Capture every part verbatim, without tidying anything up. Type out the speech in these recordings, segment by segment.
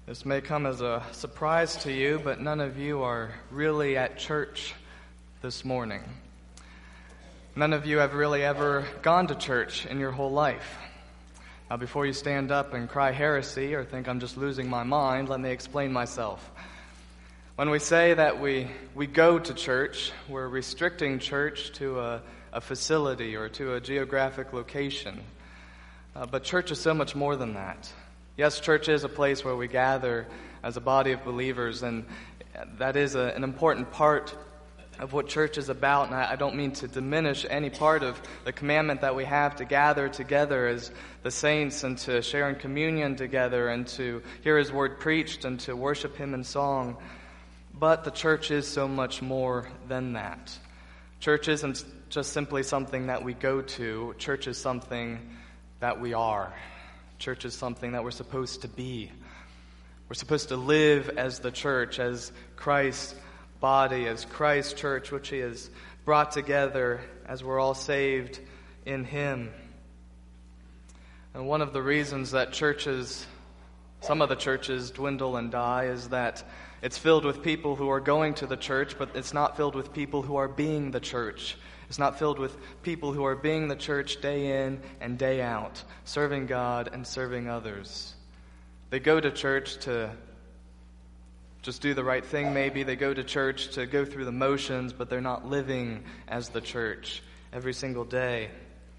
This may come as a surprise to you, but none of you are really at church this morning. None of you have really ever gone to church in your whole life. Now, before you stand up and cry heresy or think I'm just losing my mind, let me explain myself. When we say that we, we go to church, we're restricting church to a, a facility or to a geographic location. Uh, but church is so much more than that. Yes, church is a place where we gather as a body of believers, and that is a, an important part of what church is about, and I, I don't mean to diminish any part of the commandment that we have to gather together as the saints and to share in communion together and to hear His word preached and to worship Him in song. But the church is so much more than that. Church isn't just simply something that we go to. Church is something that we are. Church is something that we're supposed to be. We're supposed to live as the church, as Christ's body, as Christ's church, which He has brought together as we're all saved in Him. And one of the reasons that churches, some of the churches dwindle and die, is that it's filled with people who are going to the church, but it's not filled with people who are being the church. It's not filled with people who are being the church day in and day out, serving God and serving others. They go to church to just do the right thing, maybe. They go to church to go through the motions, but they're not living as the church every single day.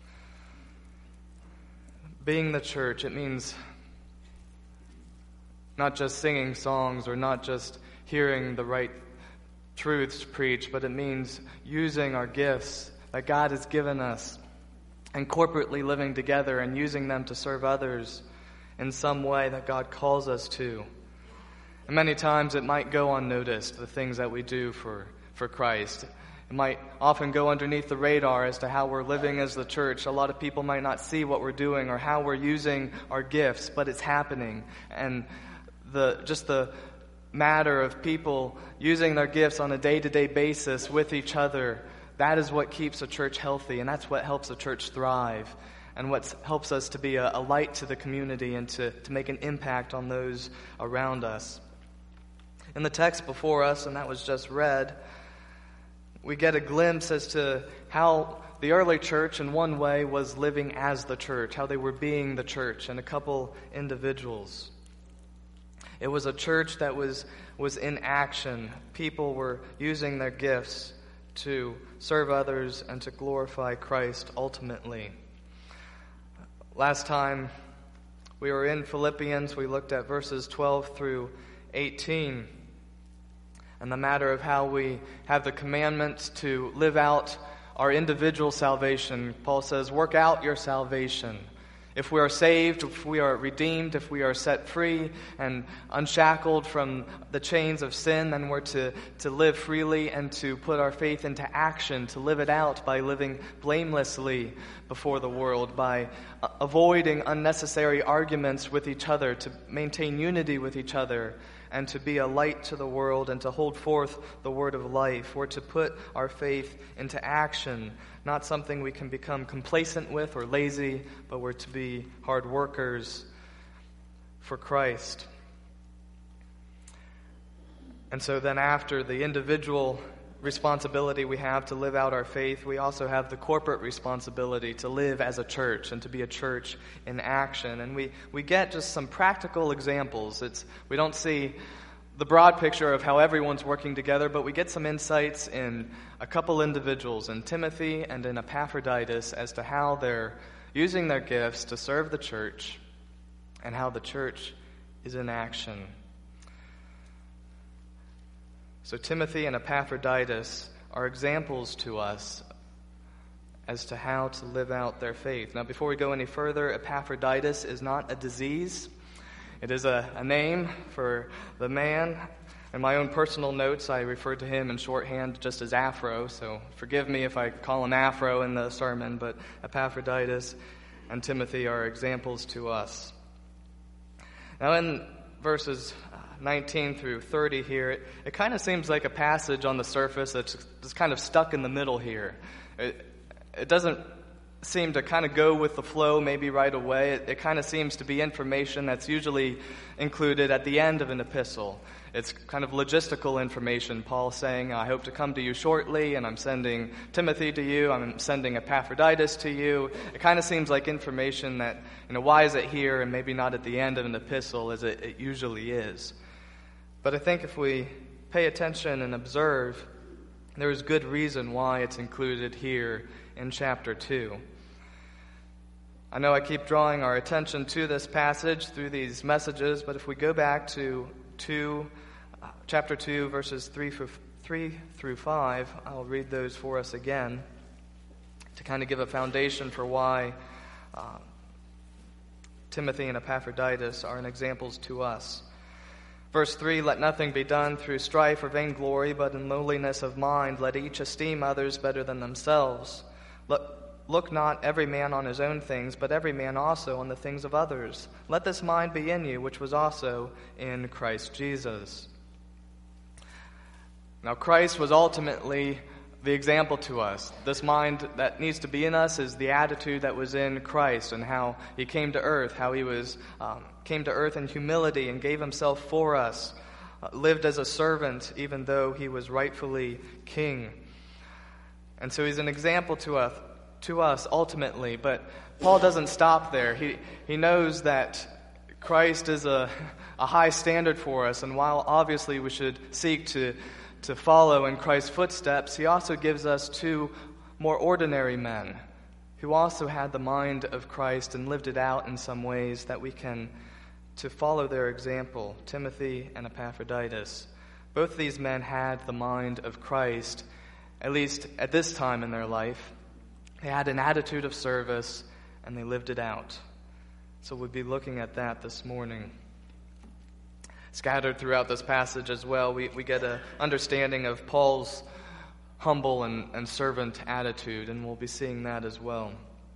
Being the church, it means not just singing songs or not just hearing the right truths preached, but it means using our gifts that God has given us and corporately living together and using them to serve others in some way that God calls us to. And many times it might go unnoticed, the things that we do for, for Christ. It might often go underneath the radar as to how we're living as the church. A lot of people might not see what we're doing or how we're using our gifts, but it's happening. And the just the matter of people using their gifts on a day-to-day basis with each other, that is what keeps a church healthy, and that's what helps a church thrive, and what helps us to be a, a light to the community and to, to make an impact on those around us. In the text before us, and that was just read, we get a glimpse as to how the early church in one way was living as the church, how they were being the church, and a couple individuals. It was a church that was, was in action. People were using their gifts to serve others and to glorify Christ ultimately. Last time we were in Philippians, we looked at verses twelve through eighteen, and the matter of how we have the commandment to live out our individual salvation. Paul says, work out your salvation. If we are saved, if we are redeemed, if we are set free and unshackled from the chains of sin, then we're to, to live freely and to put our faith into action, to live it out by living blamelessly before the world, by avoiding unnecessary arguments with each other, to maintain unity with each other, and to be a light to the world and to hold forth the word of life. We're to put our faith into action, not something we can become complacent with or lazy, but we're to be hard workers for Christ. And so then after the individual responsibility we have to live out our faith, we also have the corporate responsibility to live as a church and to be a church in action. And we, we get just some practical examples. It's we don't see the broad picture of how everyone's working together, but we get some insights in a couple individuals, in Timothy and in Epaphroditus, as to how they're using their gifts to serve the church and how the church is in action. So Timothy and Epaphroditus are examples to us as to how to live out their faith. Now, before we go any further, Epaphroditus is not a disease. It is a, a name for the man. In my own personal notes, I refer to him in shorthand just as Afro, so forgive me if I call him Afro in the sermon, but Epaphroditus and Timothy are examples to us. Now, in verses nineteen through thirty here, it, it kind of seems like a passage on the surface that's just kind of stuck in the middle here. It, it doesn't seem to kind of go with the flow maybe right away. It, it kind of seems to be information that's usually included at the end of an epistle. It's kind of logistical information. Paul saying, I hope to come to you shortly, and I'm sending Timothy to you, I'm sending Epaphroditus to you. It kind of seems like information that, you know, why is it here and maybe not at the end of an epistle as it, it usually is. But I think if we pay attention and observe, there is good reason why it's included here in chapter two. I know I keep drawing our attention to this passage through these messages, but if we go back to two, uh, chapter two, verses three through, three through five, I'll read those for us again to kind of give a foundation for why uh, Timothy and Epaphroditus are an examples to us. Verse three, let nothing be done through strife or vainglory, but in lowliness of mind let each esteem others better than themselves. Let Look not every man on his own things, but every man also on the things of others. Let this mind be in you, which was also in Christ Jesus. Now, Christ was ultimately the example to us. This mind that needs to be in us is the attitude that was in Christ and how he came to earth, how he was um, came to earth in humility and gave himself for us, uh, lived as a servant even though he was rightfully king. And so he's an example to us. to us ultimately, but Paul doesn't stop there. He he knows that Christ is a, a high standard for us, and while obviously we should seek to, to follow in Christ's footsteps, he also gives us two more ordinary men who also had the mind of Christ and lived it out in some ways that we can to follow their example, Timothy and Epaphroditus. Both these men had the mind of Christ, at least at this time in their life. They had an attitude of service, and they lived it out. So we'll be looking at that this morning. Scattered throughout this passage as well, we, we get an understanding of Paul's humble and, and servant attitude, and we'll be seeing that as well.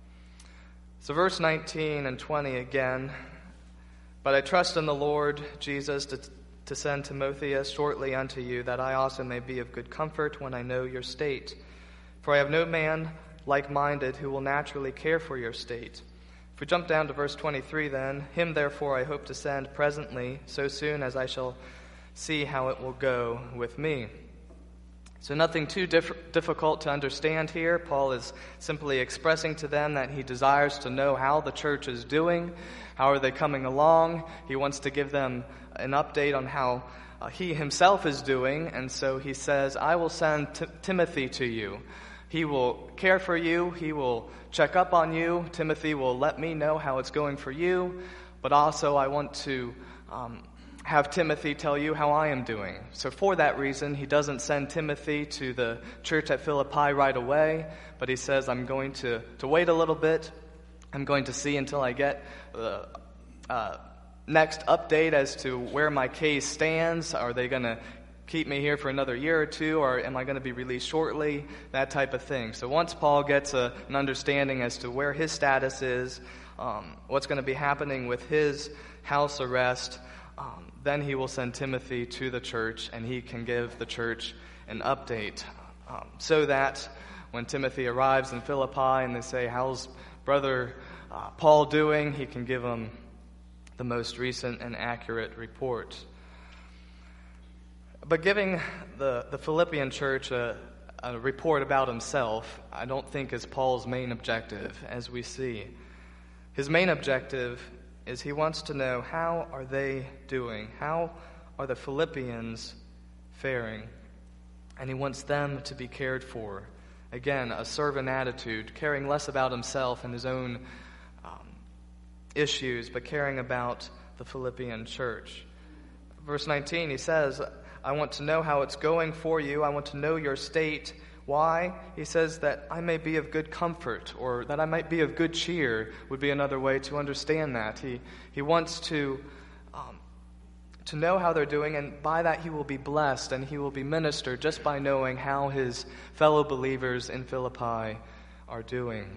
So verse nineteen and twenty again. But I trust in the Lord Jesus to, to send Timotheus shortly unto you, that I also may be of good comfort when I know your state. For I have no man like-minded who will naturally care for your state. If we jump down to verse twenty-three then, him therefore I hope to send presently, so soon as I shall see how it will go with me. So nothing too diff- difficult to understand here. Paul is simply expressing to them that he desires to know how the church is doing, how are they coming along. He wants to give them an update on how uh, he himself is doing, and so he says, I will send T- Timothy to you. He will care for you. He will check up on you. Timothy will let me know how it's going for you. But also I want to um, have Timothy tell you how I am doing. So for that reason, he doesn't send Timothy to the church at Philippi right away. But he says, I'm going to, to wait a little bit. I'm going to see until I get the uh, next update as to where my case stands. Are they going to keep me here for another year or two, or am I going to be released shortly? That type of thing. So once Paul gets a, an understanding as to where his status is, um, what's going to be happening with his house arrest, um, then he will send Timothy to the church, and he can give the church an update. Um, so that when Timothy arrives in Philippi and they say, how's brother uh, Paul doing? He can give them the most recent and accurate report. But giving the, the Philippian church a, a report about himself, I don't think is Paul's main objective, as we see. His main objective is he wants to know, how are they doing? How are the Philippians faring? And he wants them to be cared for. Again, a servant attitude, caring less about himself and his own um, issues, but caring about the Philippian church. Verse nineteen, he says, I want to know how it's going for you. I want to know your state. Why? He says that I may be of good comfort, or that I might be of good cheer would be another way to understand that. He he wants to um, to know how they're doing, and by that he will be blessed and he will be ministered just by knowing how his fellow believers in Philippi are doing.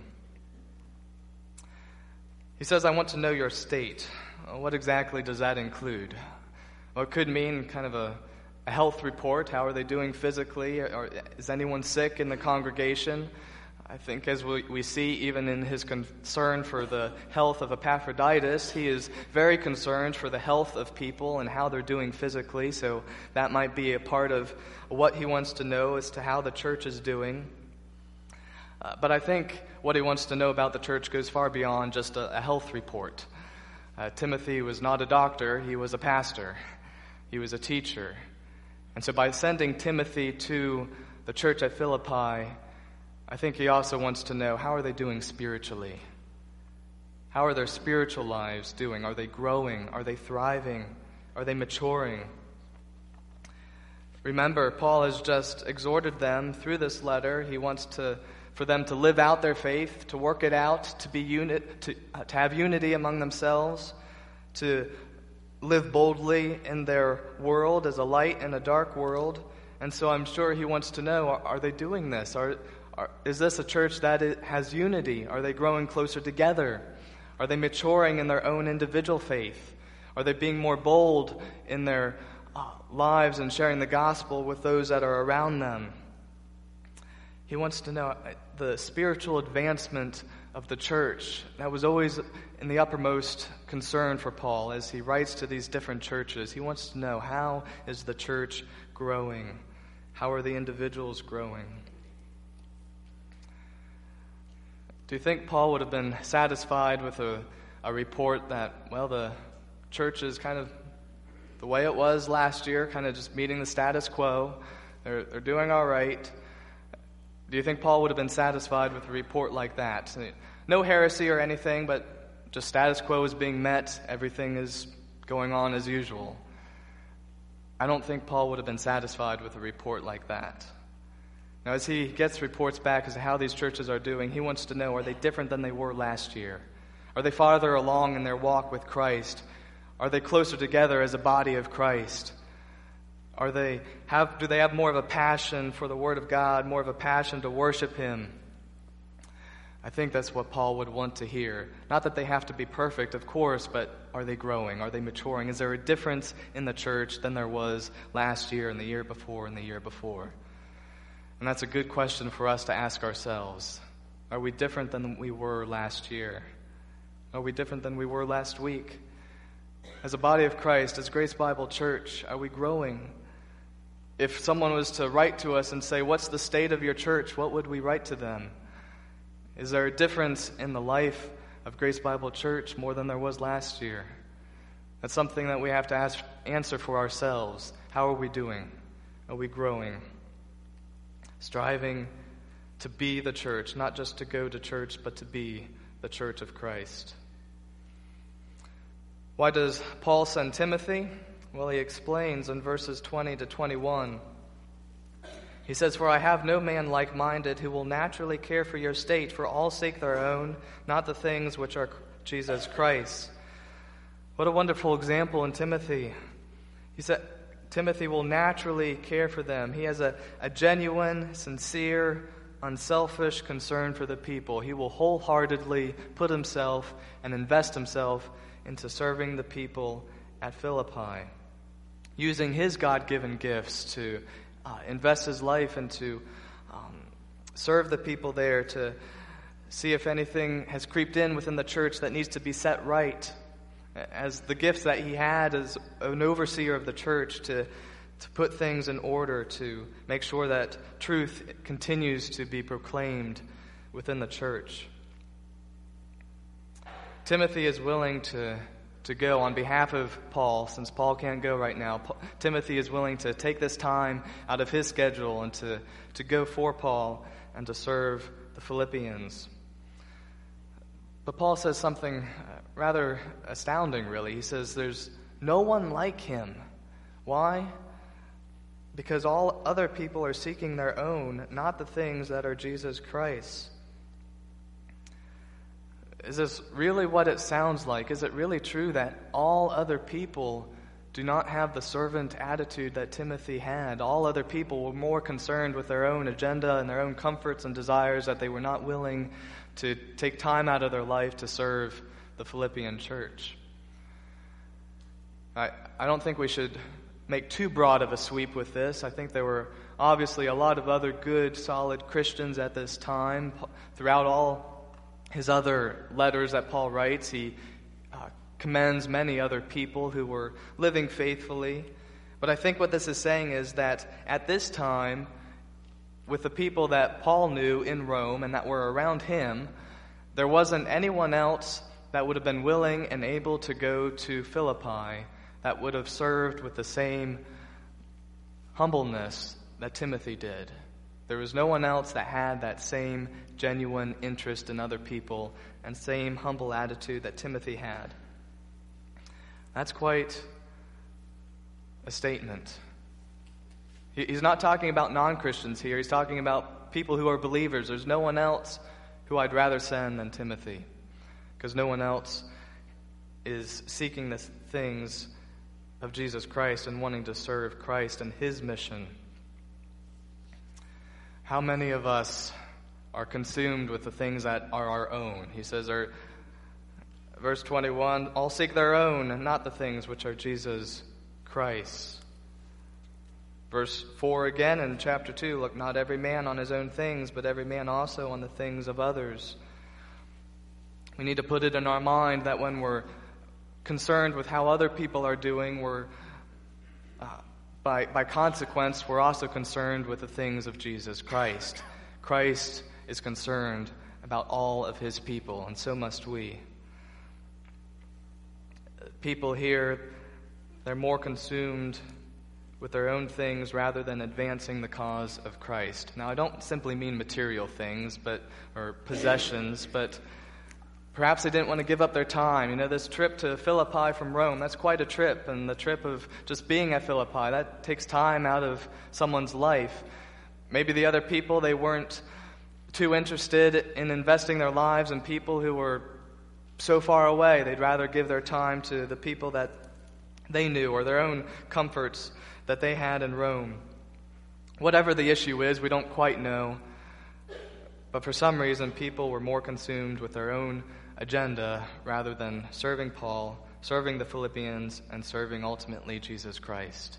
He says, I want to know your state. What exactly does that include? Well, it could mean kind of a A health report. How are they doing physically? Or is anyone sick in the congregation? I think as we, we see even in his concern for the health of Epaphroditus, he is very concerned for the health of people and how they're doing physically, so that might be a part of what he wants to know as to how the church is doing. Uh, but I think what he wants to know about the church goes far beyond just a, a health report. Uh, Timothy was not a doctor, he was a pastor. He was a teacher. And so by sending Timothy to the church at Philippi, I think he also wants to know, how are they doing spiritually? How are their spiritual lives doing? Are they growing? Are they thriving? Are they maturing? Remember, Paul has just exhorted them through this letter. He wants to, for them to live out their faith, to work it out, to be unit, to, uh, to have unity among themselves, to live boldly in their world as a light in a dark world. And so I'm sure he wants to know, are, are they doing this? Are Are, is this a church that it has unity? Are they growing closer together? Are they maturing in their own individual faith? Are they being more bold in their uh, lives and sharing the gospel with those that are around them? He wants to know the spiritual advancement of the church. That was always in the uppermost concern for Paul as he writes to these different churches. He wants to know, how is the church growing? How are the individuals growing? Do you think Paul would have been satisfied with a, a report that, well, the church is kind of the way it was last year, kind of just meeting the status quo, they're, they're doing all right? Do you think Paul would have been satisfied with a report like that? No heresy or anything, but just status quo is being met, everything is going on as usual. I don't think Paul would have been satisfied with a report like that. Now, as he gets reports back as to how these churches are doing, he wants to know, are they different than they were last year? Are they farther along in their walk with Christ? Are they closer together as a body of Christ? Are they have do they have more of a passion for the Word of God, more of a passion to worship Him? I think that's what Paul would want to hear. Not that they have to be perfect, of course, but are they growing? Are they maturing? Is there a difference in the church than there was last year and the year before and the year before? And that's a good question for us to ask ourselves. Are we different than we were last year? Are we different than we were last week? As a body of Christ, as Grace Bible Church, are we growing? If someone was to write to us and say, what's the state of your church? What would we write to them? Is there a difference in the life of Grace Bible Church more than there was last year? That's something that we have to ask, answer for ourselves. How are we doing? Are we growing? Striving to be the church, not just to go to church, but to be the church of Christ. Why does Paul send Timothy? Well, he explains in verses twenty to twenty-one. He says, "For I have no man like-minded who will naturally care for your state, for all seek their own, not the things which are Jesus Christ." What a wonderful example in Timothy. He said, Timothy will naturally care for them. He has a, a genuine, sincere, unselfish concern for the people. He will wholeheartedly put himself and invest himself into serving the people at Philippi, using his God-given gifts to uh, invest his life and to um, serve the people there, to see if anything has creeped in within the church that needs to be set right, as the gifts that he had as an overseer of the church, to, to put things in order, to make sure that truth continues to be proclaimed within the church. Timothy is willing to, to go on behalf of Paul, since Paul can't go right now. Paul, Timothy is willing to take this time out of his schedule and to, to go for Paul and to serve the Philippians. But Paul says something rather astounding, really. He says there's no one like him. Why? Because all other people are seeking their own, not the things that are Jesus Christ. Is this really what it sounds like? Is it really true that all other people do not have the servant attitude that Timothy had? All other people were more concerned with their own agenda and their own comforts and desires, that they were not willing to take time out of their life to serve the Philippian church. I, I don't think we should make too broad of a sweep with this. I think there were obviously a lot of other good, solid Christians at this time. Throughout all his other letters that Paul writes, he uh, commends many other people who were living faithfully. But I think what this is saying is that at this time, with the people that Paul knew in Rome and that were around him, there wasn't anyone else that would have been willing and able to go to Philippi that would have served with the same humbleness that Timothy did. There was no one else that had that same genuine interest in other people and same humble attitude that Timothy had. That's quite a statement. He's not talking about non-Christians here. He's talking about people who are believers. There's no one else who I'd rather send than Timothy, because no one else is seeking the things of Jesus Christ and wanting to serve Christ and his mission. How many of us are consumed with the things that are our own? He says, or, verse twenty-one, all seek their own and not the things which are Jesus Christ. Verse four again in chapter two, look not every man on his own things, but every man also on the things of others. We need to put it in our mind that when we're concerned with how other people are doing, we're, uh, by, by consequence, we're also concerned with the things of Jesus Christ. Christ is concerned about all of his people, and so must we. People here, they're more consumed with their own things rather than advancing the cause of Christ. Now, I don't simply mean material things, but or possessions, but perhaps they didn't want to give up their time. You know, this trip to Philippi from Rome, that's quite a trip. And the trip of just being at Philippi, that takes time out of someone's life. Maybe the other people, they weren't too interested in investing their lives in people who were so far away. They'd rather give their time to the people that they knew or their own comforts that they had in Rome. Whatever the issue is, we don't quite know. But for some reason, people were more consumed with their own agenda rather than serving Paul, serving the Philippians, and serving ultimately Jesus Christ.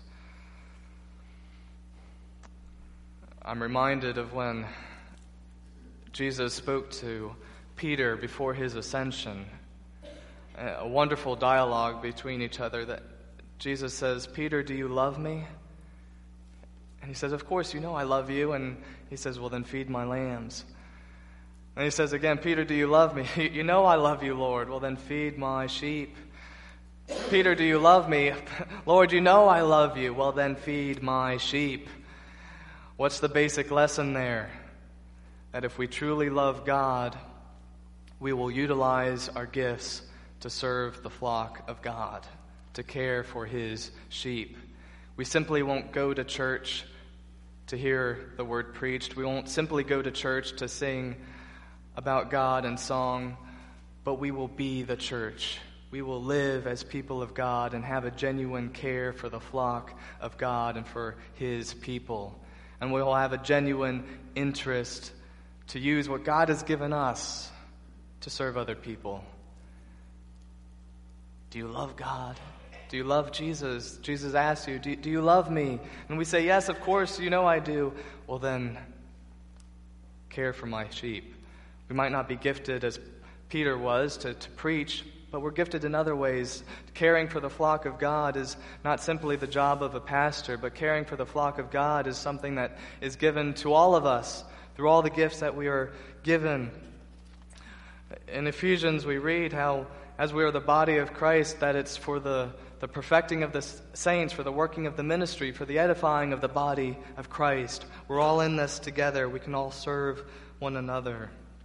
I'm reminded of when Jesus spoke to Peter before his ascension. A wonderful dialogue between each other that Jesus says, Peter, do you love me? And he says, of course, you know I love you. And he says, well, then feed my lambs. And he says again, Peter, do you love me? You know I love you, Lord. Well, then feed my sheep. Peter, do you love me? Lord, you know I love you. Well, then feed my sheep. What's the basic lesson there? That if we truly love God, we will utilize our gifts to serve the flock of God, to care for his sheep. We simply won't go to church to hear the word preached. We won't simply go to church to sing about God in song, but we will be the church. We will live as people of God and have a genuine care for the flock of God and for his people. And we will have a genuine interest to use what God has given us to serve other people. Do you love God? Do you love Jesus? Jesus asks you, do, do you love me? And we say, yes, of course, you know I do. Well, then, care for my sheep. We might not be gifted as Peter was to, to preach, but we're gifted in other ways. Caring for the flock of God is not simply the job of a pastor, but caring for the flock of God is something that is given to all of us through all the gifts that we are given. In Ephesians, we read how, as we are the body of Christ, that it's for the, the perfecting of the saints, for the working of the ministry, for the edifying of the body of Christ. We're all in this together. We can all serve one another.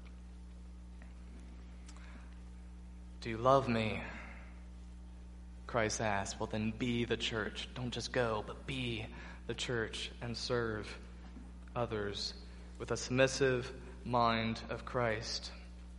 Do you love me? Christ asked. Well, then be the church. Don't just go, but be the church and serve others with a submissive mind of Christ.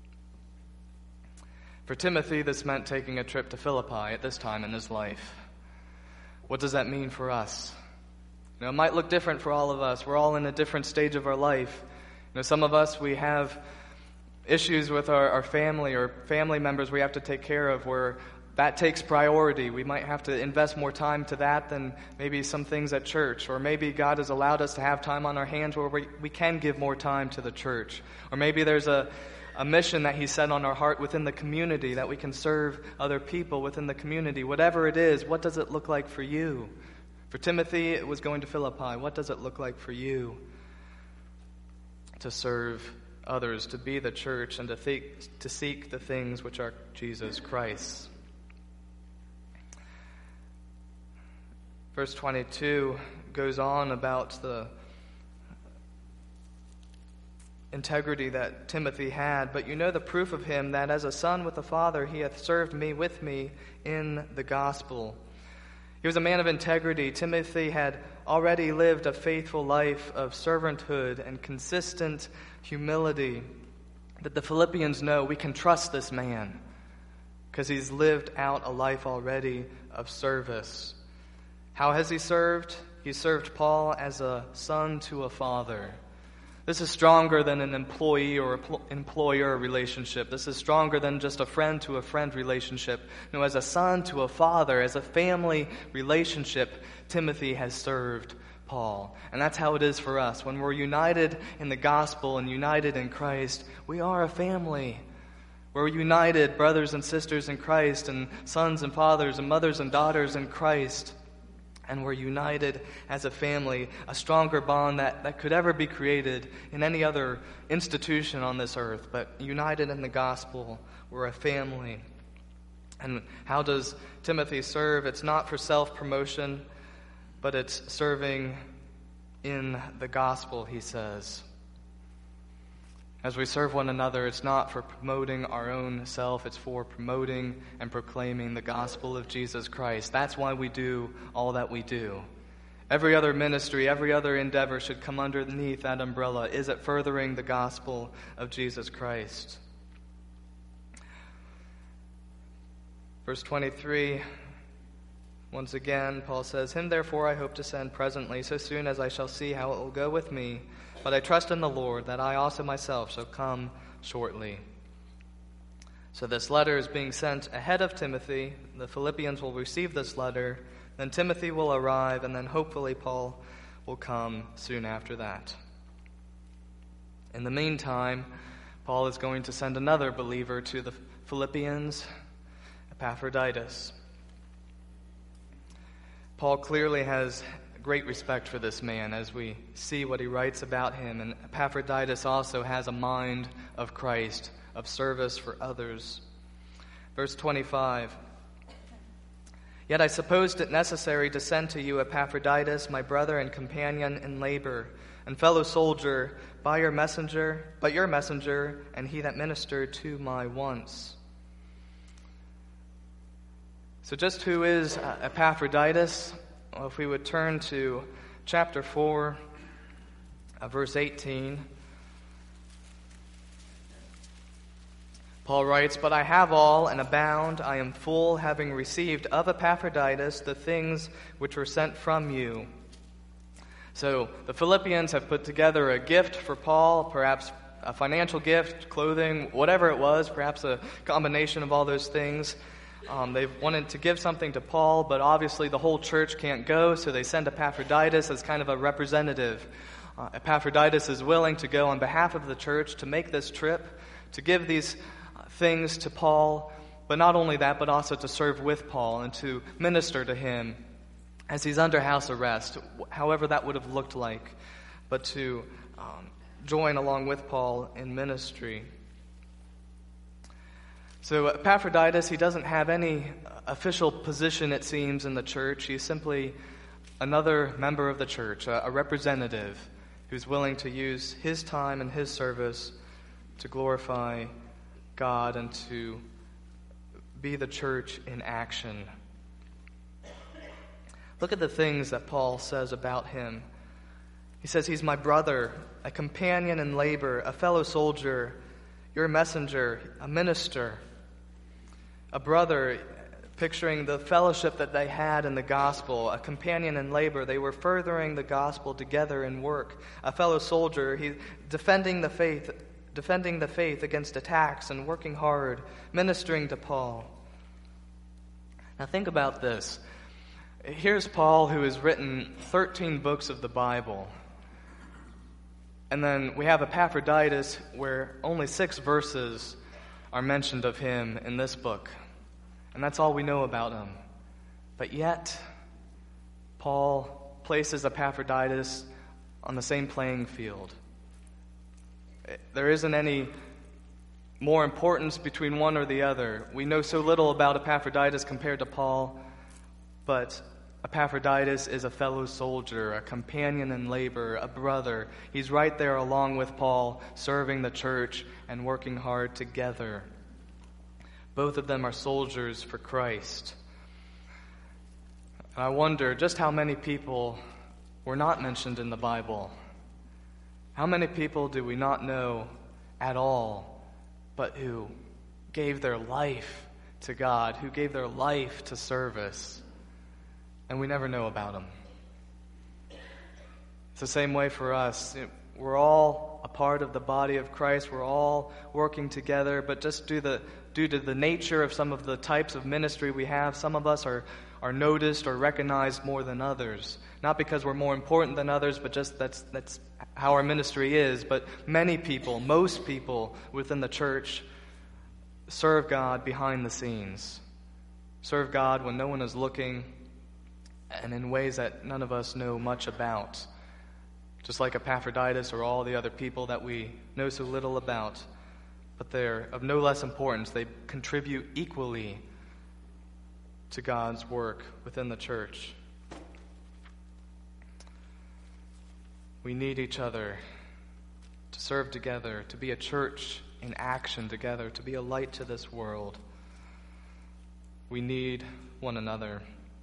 For Timothy, this meant taking a trip to Philippi at this time in his life. What does that mean for us? You know, it might look different for all of us. We're all in a different stage of our life. You know, some of us, we have issues with our, our family or family members we have to take care of where that takes priority. We might have to invest more time to that than maybe some things at church. Or maybe God has allowed us to have time on our hands where we, we can give more time to the church. Or maybe there's a, a mission that He set on our heart within the community, that we can serve other people within the community. Whatever it is, what does it look like for you? For Timothy, it was going to Philippi. What does it look like for you to serve others, to be the church, and to, think, to seek the things which are Jesus Christ? Verse twenty-two goes on about the integrity that Timothy had. But you know the proof of him, that as a son with a father he hath served me with me in the gospel. He was a man of integrity. Timothy had already lived a faithful life of servanthood and consistent humility that the Philippians know we can trust this man because he's lived out a life already of service. How has he served? He served Paul as a son to a father. This is stronger than an employee or employer relationship. This is stronger than just a friend to a friend relationship. No, as a son to a father, as a family relationship, Timothy has served Paul. And that's how it is for us. When we're united in the gospel and united in Christ, we are a family. We're united, brothers and sisters in Christ, and sons and fathers and mothers and daughters in Christ. And we're united as a family, a stronger bond that, that could ever be created in any other institution on this earth. But united in the gospel, we're a family. And how does Timothy serve? It's not for self-promotion, but it's serving in the gospel, he says. As we serve one another, it's not for promoting our own self, it's for promoting and proclaiming the gospel of Jesus Christ. That's why we do all that we do. Every other ministry, every other endeavor should come underneath that umbrella. Is it furthering the gospel of Jesus Christ? Verse twenty-three, once again, Paul says, Him therefore I hope to send presently, so soon as I shall see how it will go with me. But I trust in the Lord that I also myself shall come shortly. So this letter is being sent ahead of Timothy. The Philippians will receive this letter. Then Timothy will arrive, and then hopefully Paul will come soon after that. In the meantime, Paul is going to send another believer to the Philippians, Epaphroditus. Paul clearly has great respect for this man as we see what he writes about him. And Epaphroditus also has a mind of Christ, of service for others. Verse twenty-five, Yet I supposed it necessary to send to you Epaphroditus, my brother and companion in labor, and fellow soldier, by your messenger, but your messenger, and he that ministered to my wants. So just who is Epaphroditus? Well, if we would turn to chapter four, uh, verse eighteen, Paul writes, But I have all and abound, I am full, having received of Epaphroditus the things which were sent from you. So the Philippians have put together a gift for Paul, perhaps a financial gift, clothing, whatever it was, perhaps a combination of all those things. Um, they've wanted to give something to Paul, but obviously the whole church can't go, so they send Epaphroditus as kind of a representative. Uh, Epaphroditus is willing to go on behalf of the church to make this trip, to give these uh, things to Paul, but not only that, but also to serve with Paul and to minister to him as he's under house arrest, however that would have looked like, but to um, join along with Paul in ministry. So Epaphroditus, he doesn't have any official position, it seems, in the church. He's simply another member of the church, a, a representative who's willing to use his time and his service to glorify God and to be the church in action. Look at the things that Paul says about him. He says he's my brother, a companion in labor, a fellow soldier, your messenger, a minister. A brother, picturing the fellowship that they had in the gospel, a companion in labor. They were furthering the gospel together in work. A fellow soldier, he defending the faith, defending the faith against attacks and working hard, ministering to Paul. Now think about this. Here's Paul, who has written thirteen books of the Bible. And then we have Epaphroditus, where only six verses are mentioned of him in this book. And that's all we know about him. But yet, Paul places Epaphroditus on the same playing field. There isn't any more importance between one or the other. We know so little about Epaphroditus compared to Paul, but Epaphroditus is a fellow soldier, a companion in labor, a brother. He's right there along with Paul, serving the church and working hard together. Both of them are soldiers for Christ. And I wonder just how many people were not mentioned in the Bible. How many people do we not know at all, but who gave their life to God, who gave their life to service, and we never know about them? It's the same way for us. We're all a part of the body of Christ. We're all working together, but just due, the, due to the nature of some of the types of ministry we have, some of us are, are noticed or recognized more than others. Not because we're more important than others, but just that's that's how our ministry is. But many people, most people within the church serve God behind the scenes. Serve God when no one is looking, and in ways that none of us know much about. Just like Epaphroditus or all the other people that we know so little about. But they're of no less importance. They contribute equally to God's work within the church. We need each other to serve together, to be a church in action together, to be a light to this world. We need one another.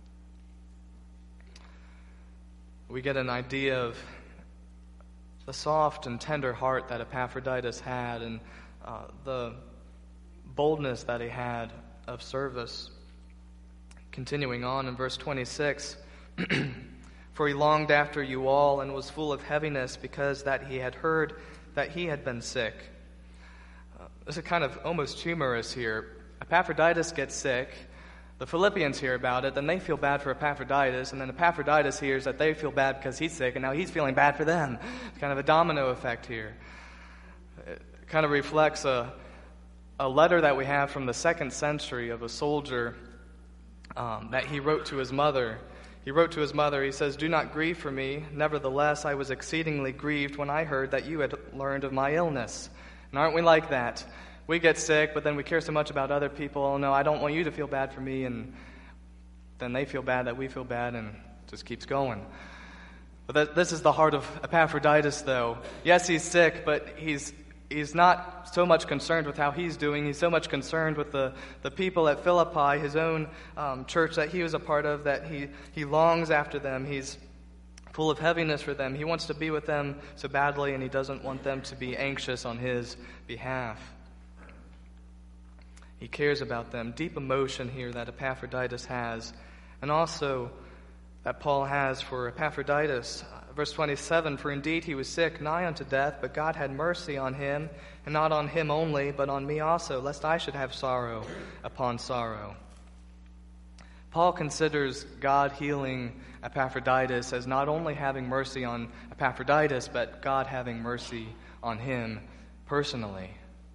We get an idea of the soft and tender heart that Epaphroditus had and uh, the boldness that he had of service. Continuing on in verse twenty-six, for he longed after you all and was full of heaviness because that he had heard that he had been sick. Uh, this is kind of almost humorous here. Epaphroditus gets sick. The Philippians hear about it, then they feel bad for Epaphroditus, and then Epaphroditus hears that they feel bad because he's sick, and now he's feeling bad for them. It's kind of a domino effect here. It kind of reflects a, a letter that we have from the second century of a soldier um, that he wrote to his mother. He wrote to his mother, he says, "Do not grieve for me. Nevertheless, I was exceedingly grieved when I heard that you had learned of my illness." And aren't we like that? We get sick, but then we care so much about other people. Oh, no, I don't want you to feel bad for me. And then they feel bad that we feel bad, and it just keeps going. But that, this is the heart of Epaphroditus, though. Yes, he's sick, but he's he's not so much concerned with how he's doing. He's so much concerned with the, the people at Philippi, his own um, church that he was a part of, that he, he longs after them. He's full of heaviness for them. He wants to be with them so badly, and he doesn't want them to be anxious on his behalf. He cares about them. Deep emotion here that Epaphroditus has, and also that Paul has for Epaphroditus. Verse twenty-seven, for indeed he was sick, nigh unto death, but God had mercy on him, and not on him only, but on me also, lest I should have sorrow upon sorrow. Paul considers God healing Epaphroditus as not only having mercy on Epaphroditus, but God having mercy on him personally.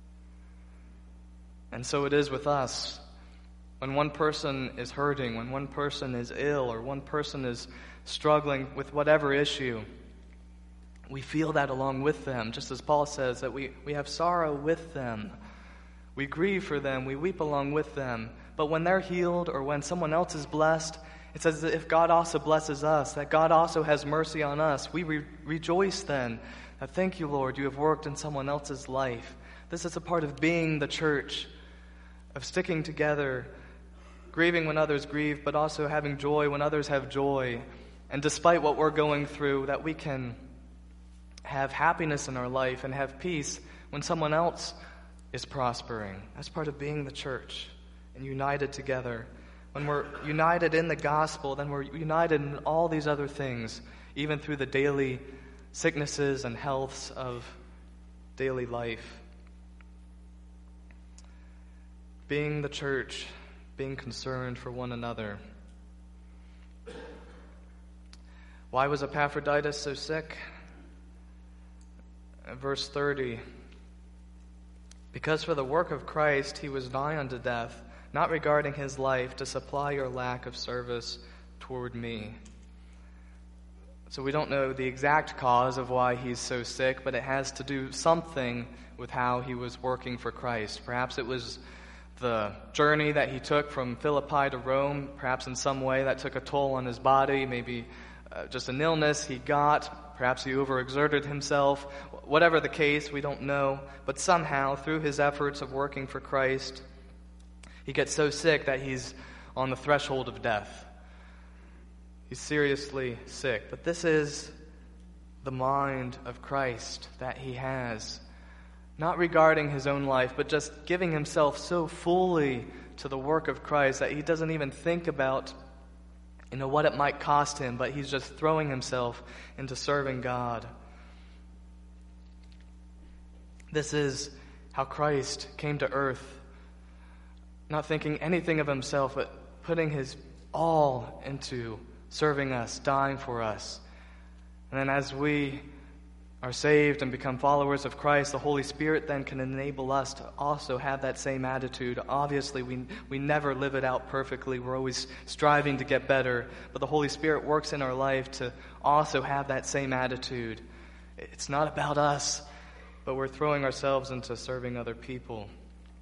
And so it is with us. When one person is hurting, when one person is ill, or one person is struggling with whatever issue, we feel that along with them, just as Paul says that we, we have sorrow with them. We grieve for them, we weep along with them. But when they're healed or when someone else is blessed, it's as if God also blesses us, that God also has mercy on us. We re- rejoice then that, thank you, Lord, you have worked in someone else's life. This is a part of being the church, of sticking together, grieving when others grieve, but also having joy when others have joy. And despite what we're going through, that we can have happiness in our life and have peace when someone else is prospering. That's part of being the church and united together. When we're united in the gospel, then we're united in all these other things, even through the daily sicknesses and healths of daily life. Being the church, being concerned for one another. Why was Epaphroditus so sick? Verse thirty, because for the work of Christ he was nigh unto death, not regarding his life, to supply your lack of service toward me. So we don't know the exact cause of why he's so sick, but it has to do something with how he was working for Christ. Perhaps it was the journey that he took from Philippi to Rome. Perhaps in some way that took a toll on his body, maybe uh, just an illness he got. Perhaps he overexerted himself. Whatever the case, we don't know. But somehow, through his efforts of working for Christ, he gets so sick that he's on the threshold of death. He's seriously sick. But this is the mind of Christ that he has. Not regarding his own life, but just giving himself so fully to the work of Christ that he doesn't even think about, you know, what it might cost him, but he's just throwing himself into serving God. This is how Christ came to earth, not thinking anything of himself, but putting his all into serving us, dying for us. And then as we are saved and become followers of Christ, the Holy Spirit then can enable us to also have that same attitude. Obviously, we we never live it out perfectly. We're always striving to get better. But the Holy Spirit works in our life to also have that same attitude. It's not about us, but we're throwing ourselves into serving other people.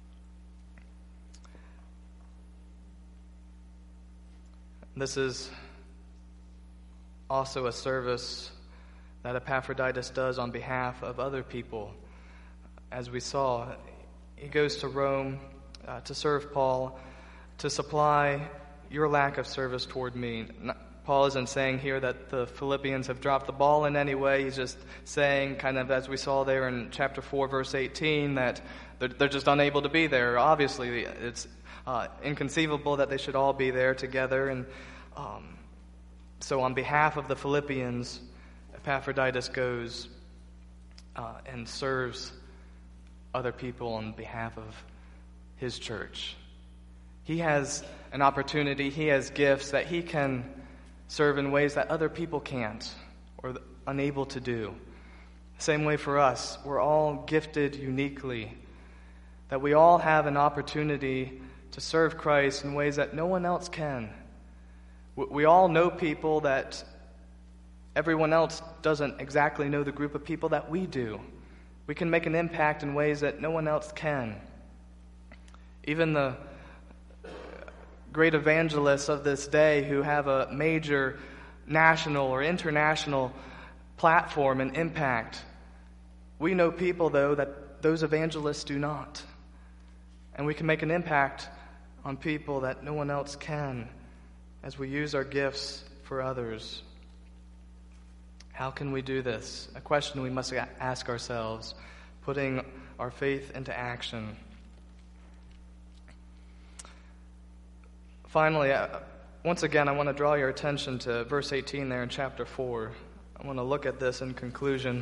This is also a service that Epaphroditus does on behalf of other people. As we saw, he goes to Rome uh, to serve Paul, to supply your lack of service toward me. Paul isn't saying here that the Philippians have dropped the ball in any way. He's just saying, kind of as we saw there in chapter four, verse eighteen, that they're, they're just unable to be there. Obviously, it's uh, inconceivable that they should all be there together. And um, so on behalf of the Philippians, Epaphroditus goes uh, and serves other people on behalf of his church. He has an opportunity, he has gifts that he can serve in ways that other people can't or unable to do. Same way for us. We're all gifted uniquely, that we all have an opportunity to serve Christ in ways that no one else can. We all know people that everyone else doesn't exactly know the group of people that we do. We can make an impact in ways that no one else can. Even the great evangelists of this day who have a major national or international platform and impact, we know people, though, that those evangelists do not. And we can make an impact on people that no one else can as we use our gifts for others. How can we do this? A question we must ask ourselves, putting our faith into action. Finally, once again, I want to draw your attention to verse eighteen there in chapter four. I want to look at this in conclusion.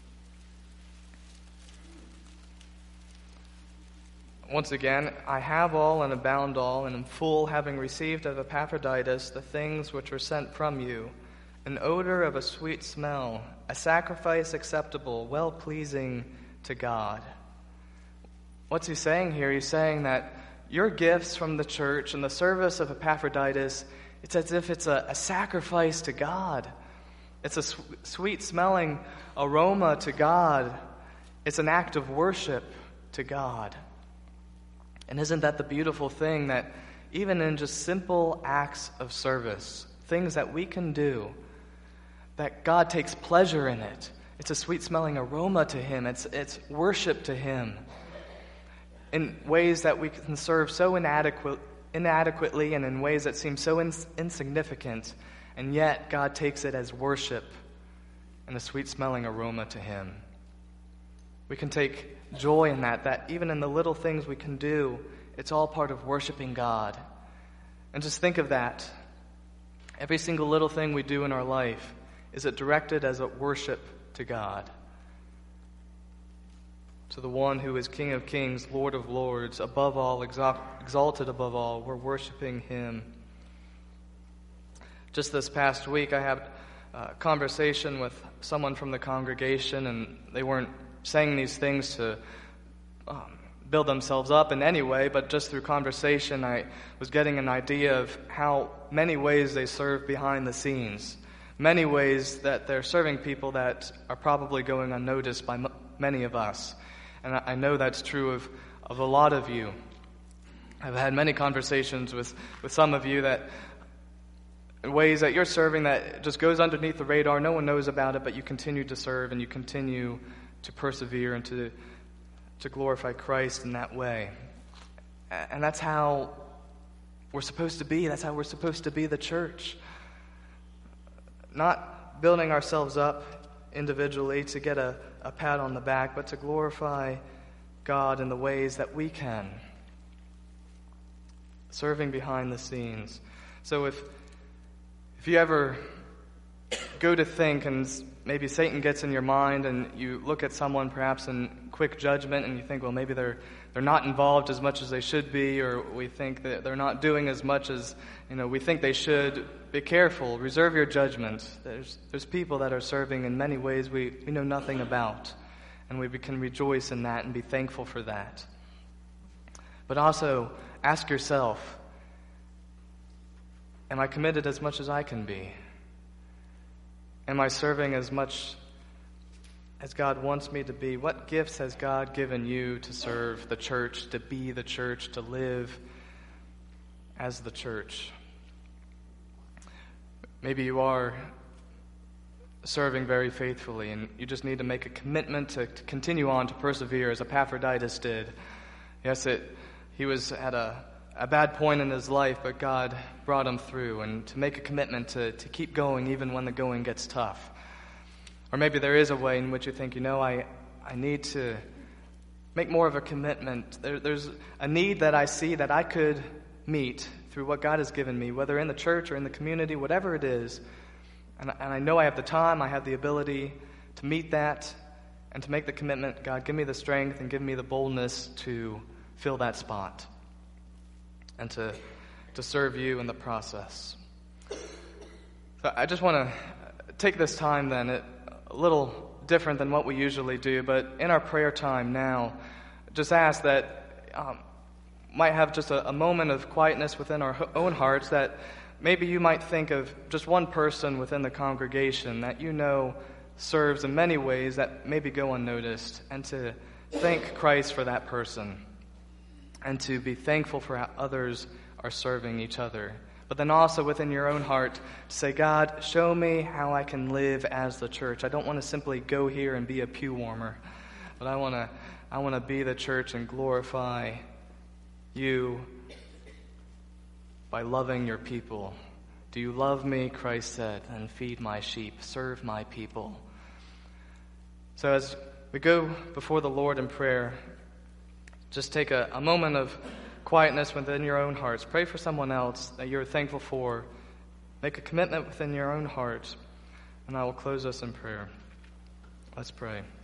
Once again, I have all and abound all, and am full, having received of Epaphroditus the things which were sent from you, an odor of a sweet smell, a sacrifice acceptable, well-pleasing to God. What's he saying here? He's saying that your gifts from the church and the service of Epaphroditus, it's as if it's a, a sacrifice to God. It's a su- sweet-smelling aroma to God. It's an act of worship to God. And isn't that the beautiful thing, that even in just simple acts of service, things that we can do, that God takes pleasure in it. It's a sweet-smelling aroma to Him. It's it's worship to Him in ways that we can serve so inadequate, inadequately and in ways that seem so ins- insignificant, and yet God takes it as worship and a sweet-smelling aroma to Him. We can take joy in that, that even in the little things we can do, it's all part of worshiping God. And just think of that. Every single little thing we do in our life, is it directed as a worship to God? to the one who is King of kings, Lord of lords, above all, exalt- exalted above all. We're worshiping him. Just this past week, I had a conversation with someone from the congregation, and they weren't saying these things to um, build themselves up in any way, but just through conversation, I was getting an idea of how many ways they serve behind the scenes, many ways that they're serving people that are probably going unnoticed by m- many of us. And I, I know that's true of, of a lot of you. I've had many conversations with, with some of you that in ways that you're serving that just goes underneath the radar, no one knows about it, but you continue to serve and you continue to persevere and to to glorify Christ in that way. And that's how we're supposed to be. That's how we're supposed to be the church. Not building ourselves up individually to get a, a pat on the back, but to glorify God in the ways that we can. Serving behind the scenes. So if if you ever go to think, and maybe Satan gets in your mind, and you look at someone perhaps in quick judgment, and you think, well, maybe they're they're not involved as much as they should be, or we think that they're not doing as much as you know we think they should. Be careful. Reserve your judgment. There's there's people that are serving in many ways we, we know nothing about, and we can rejoice in that and be thankful for that. But also ask yourself, am I committed as much as I can be? Am I serving as much as God wants me to be? What gifts has God given you to serve the church, to be the church, to live as the church? Maybe you are serving very faithfully, and you just need to make a commitment to, to continue on, to persevere, as Epaphroditus did. Yes, it, he was at a, a bad point in his life, but God brought him through, and to make a commitment to, to keep going even when the going gets tough. Or maybe there is a way in which you think, you know, I, I need to make more of a commitment. There, there's a need that I see that I could meet through what God has given me, whether in the church or in the community, whatever it is. And, and I know I have the time, I have the ability to meet that and to make the commitment. God, give me the strength and give me the boldness to fill that spot and to, to serve you in the process. So I just want to take this time then, it, a little different than what we usually do, but in our prayer time now, just ask that um, might have just a, a moment of quietness within our own hearts, that maybe you might think of just one person within the congregation that you know serves in many ways that maybe go unnoticed, and to thank Christ for that person, and to be thankful for how others are serving each other. But then also within your own heart, to say, God, show me how I can live as the church. I don't want to simply go here and be a pew warmer, but I want to I want to be the church and glorify you by loving your people. Do you love me, Christ said, and feed my sheep, serve my people. So as we go before the Lord in prayer, just take a, a moment of quietness within your own hearts. Pray for someone else that you're thankful for. Make a commitment within your own heart, and I will close us in prayer. Let's pray.